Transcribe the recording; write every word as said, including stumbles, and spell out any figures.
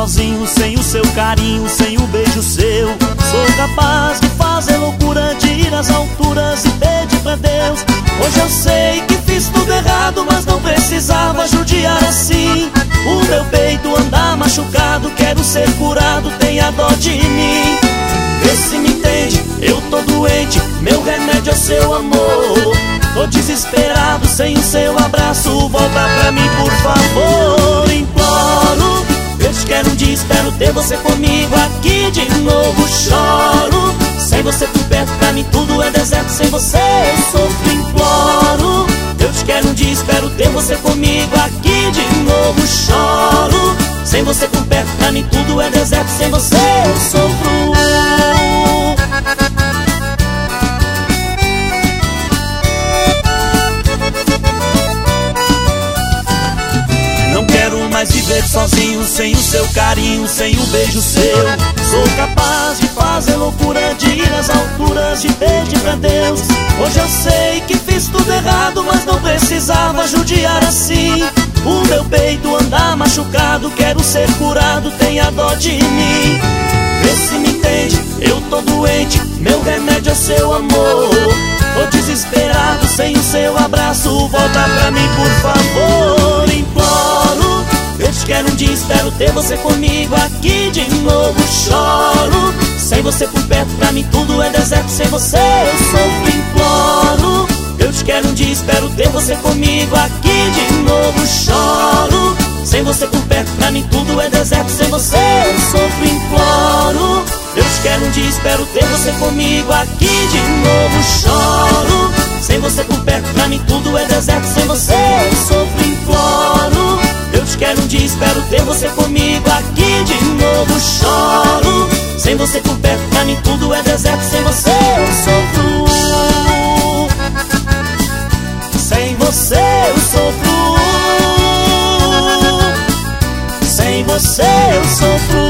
sozinho, sem o seu carinho, sem o beijo seu. Sou capaz de fazer loucura, de ir às alturas e pedir pra Deus. Hoje eu sei que fiz tudo errado, mas não precisava judiar assim. O meu peito anda machucado, quero ser curado, tenha dó de mim. Vê se me entende, eu tô doente, meu remédio é seu amor. Tô desesperado, sem o seu abraço, volta pra mim por favor. Imploro, eu te quero um dia, espero ter você comigo aqui de novo. Choro, sem você por perto, pra mim tudo é deserto, sem você eu sofro. Imploro, eu te quero um dia, espero ter você comigo aqui de novo. Choro, sem você por perto, pra mim tudo é deserto, sem você eu sofro. Não quero mais viver sozinho, sem o seu carinho, sem o beijo seu. Sou capaz de fazer loucura, de ir às alturas, de pedir pra Deus. Hoje eu sei que fiz tudo errado, mas não precisava judiar assim. O meu peito anda machucado, quero ser curado, tenha dó de mim. Vê se me entende, eu tô doente, meu remédio é seu amor. Tô desesperado, sem o seu abraço, volta pra mim por favor. Imploro, eu te quero um dia, espero ter você comigo aqui de novo. Choro, sem você por perto, pra mim tudo é deserto, sem você eu sofro. Imploro, eu te quero um dia, espero ter você comigo aqui de novo. Choro, sem você por perto, pra mim tudo é deserto, sem você eu sofro. Imploro, eu te quero um dia, espero ter você comigo aqui de novo. Choro, sem você por perto, pra mim tudo é deserto, sem você eu sofro. Imploro, eu te quero um dia, espero ter você comigo aqui de novo. Choro, sem você por perto, pra mim tudo é deserto, sem você eu sofro. Sem você eu sofro. Sem você eu sofro.